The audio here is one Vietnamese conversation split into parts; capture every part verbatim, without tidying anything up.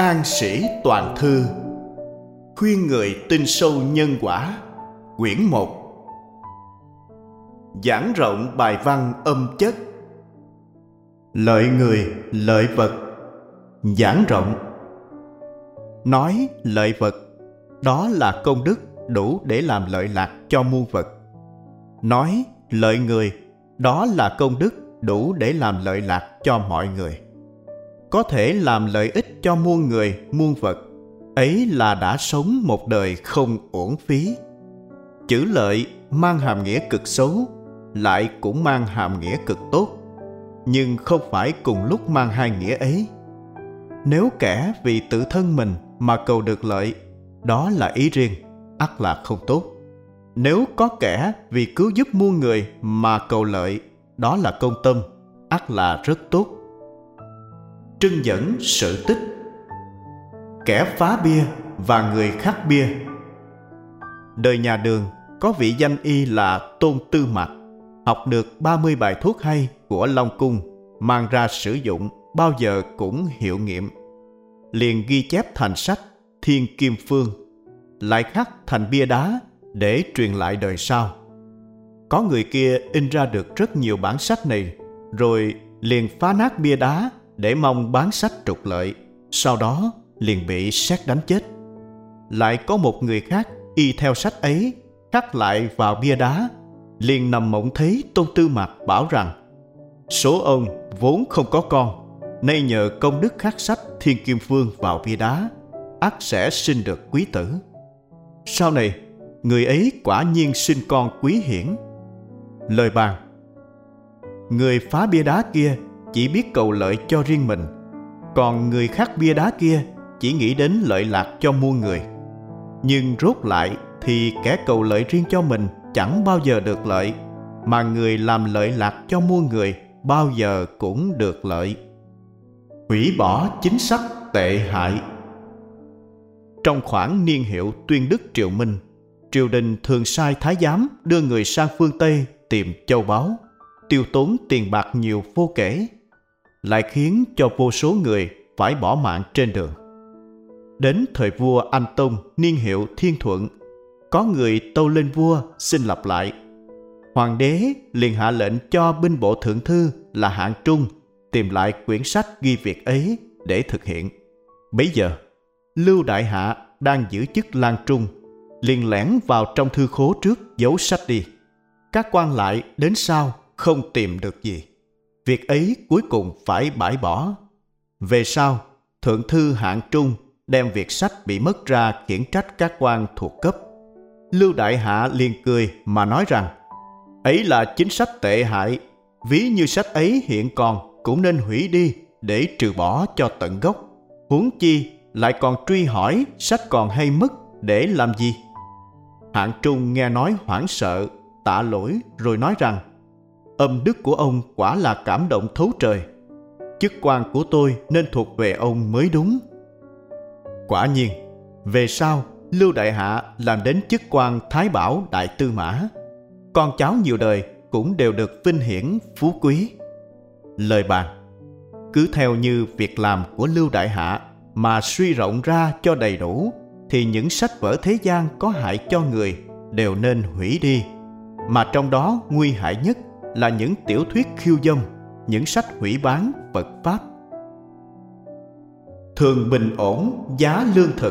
An Sĩ Toàn Thư, khuyên người tin sâu nhân quả, quyển một. Giảng rộng bài văn âm chất. Lợi người, lợi vật. Giảng rộng. Nói lợi vật, đó là công đức đủ để làm lợi lạc cho muôn vật. Nói lợi người, đó là công đức đủ để làm lợi lạc cho mọi người. Có thể làm lợi ích cho muôn người, muôn vật, ấy là đã sống một đời không uổng phí. Chữ lợi mang hàm nghĩa cực xấu, lại cũng mang hàm nghĩa cực tốt, nhưng không phải cùng lúc mang hai nghĩa ấy. Nếu kẻ vì tự thân mình mà cầu được lợi, đó là ý riêng, ắt là không tốt. Nếu có kẻ vì cứu giúp muôn người mà cầu lợi, đó là công tâm, ắt là rất tốt. Trưng dẫn sự tích. Kẻ phá bia và người khắc bia. Đời nhà Đường có vị danh y là Tôn Tư Mạc, học được ba mươi bài thuốc hay của Long Cung, mang ra sử dụng bao giờ cũng hiệu nghiệm. Liền ghi chép thành sách Thiên Kim Phương, lại khắc thành bia đá để truyền lại đời sau. Có người kia in ra được rất nhiều bản sách này, rồi liền phá nát bia đá để mong bán sách trục lợi, sau đó liền bị sét đánh chết. Lại có một người khác y theo sách ấy khắc lại vào bia đá, liền nằm mộng thấy Tôn Tư Mạc bảo rằng: số ông vốn không có con, nay nhờ công đức khắc sách Thiên Kim Phương vào bia đá, ắt sẽ sinh được quý tử. Sau này người ấy quả nhiên sinh con quý hiển. Lời bàn: người phá bia đá kia chỉ biết cầu lợi cho riêng mình, còn người khắc bia đá kia chỉ nghĩ đến lợi lạc cho muôn người. Nhưng rốt lại thì kẻ cầu lợi riêng cho mình chẳng bao giờ được lợi, mà người làm lợi lạc cho muôn người bao giờ cũng được lợi. Hủy bỏ chính sách tệ hại. Trong khoảng niên hiệu Tuyên Đức Triều Minh, triều đình thường sai thái giám đưa người sang phương Tây tìm châu báu, tiêu tốn tiền bạc nhiều vô kể, lại khiến cho vô số người phải bỏ mạng trên đường. Đến thời vua Anh Tông niên hiệu Thiên Thuận, có người tâu lên vua xin lặp lại. Hoàng đế liền hạ lệnh cho binh bộ thượng thư là Hạng Trung tìm lại quyển sách ghi việc ấy để thực hiện. Bấy giờ Lưu Đại Hạ đang giữ chức lang trung, liền lẻn vào trong thư khố trước giấu sách đi. Các quan lại đến sau không tìm được gì, việc ấy cuối cùng phải bãi bỏ. Về sau, thượng thư Hạng Trung đem việc sách bị mất ra khiển trách các quan thuộc cấp. Lưu Đại Hạ liền cười mà nói rằng: ấy là chính sách tệ hại, ví như sách ấy hiện còn cũng nên hủy đi để trừ bỏ cho tận gốc. Huống chi lại còn truy hỏi sách còn hay mất để làm gì. Hạng Trung nghe nói hoảng sợ, tạ lỗi rồi nói rằng: âm đức của ông quả là cảm động thấu trời, chức quan của tôi nên thuộc về ông mới đúng. Quả nhiên, về sau Lưu Đại Hạ làm đến chức quan Thái Bảo Đại Tư Mã, con cháu nhiều đời cũng đều được vinh hiển phú quý. Lời bàn: cứ theo như việc làm của Lưu Đại Hạ mà suy rộng ra cho đầy đủ, thì những sách vở thế gian có hại cho người đều nên hủy đi, mà trong đó nguy hại nhất là những tiểu thuyết khiêu dâm, những sách hủy bán Phật Pháp. Thường bình ổn giá lương thực.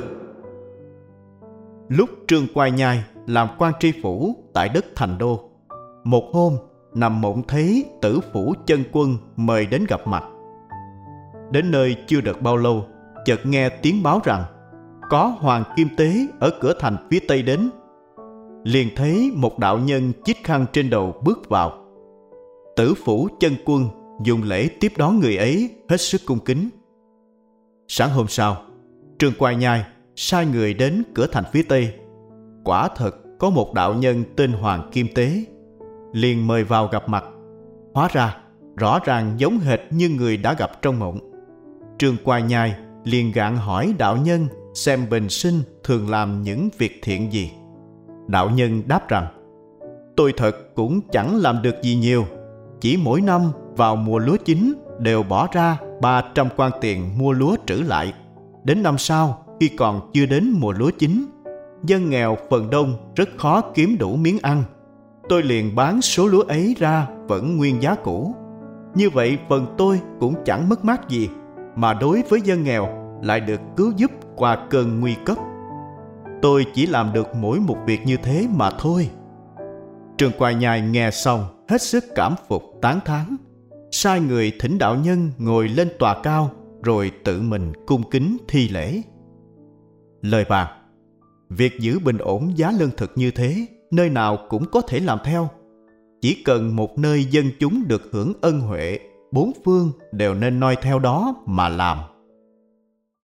Lúc Trương Quai Nhai làm quan tri phủ tại đất Thành Đô, một hôm nằm mộng thấy Tử Phủ Chân Quân mời đến gặp mặt. Đến nơi chưa được bao lâu, chợt nghe tiếng báo rằng có Hoàng Kim Tế ở cửa thành phía Tây đến. Liền thấy một đạo nhân chít khăn trên đầu bước vào. Tử Phủ Chân Quân dùng lễ tiếp đón người ấy hết sức cung kính. Sáng hôm sau, Trương Quai Nhai sai người đến cửa thành phía Tây. Quả thật có một đạo nhân tên Hoàng Kim Tế, liền mời vào gặp mặt. Hóa ra rõ ràng giống hệt như người đã gặp trong mộng. Trương Quai Nhai liền gạn hỏi đạo nhân xem bình sinh thường làm những việc thiện gì. Đạo nhân đáp rằng: tôi thật cũng chẳng làm được gì nhiều, chỉ mỗi năm vào mùa lúa chín đều bỏ ra ba trăm quan tiền mua lúa trữ lại, đến năm sau khi còn chưa đến mùa lúa chín, dân nghèo phần đông rất khó kiếm đủ miếng ăn. Tôi liền bán số lúa ấy ra vẫn nguyên giá cũ. Như vậy phần tôi cũng chẳng mất mát gì, mà đối với dân nghèo lại được cứu giúp qua cơn nguy cấp. Tôi chỉ làm được mỗi một việc như thế mà thôi. Trương Quài Nhai nghe xong hết sức cảm phục tán thán, sai người thỉnh đạo nhân ngồi lên tòa cao rồi tự mình cung kính thi lễ. Lời bàn: việc giữ bình ổn giá lương thực như thế, nơi nào cũng có thể làm theo. Chỉ cần một nơi dân chúng được hưởng ân huệ, bốn phương đều nên noi theo đó mà làm.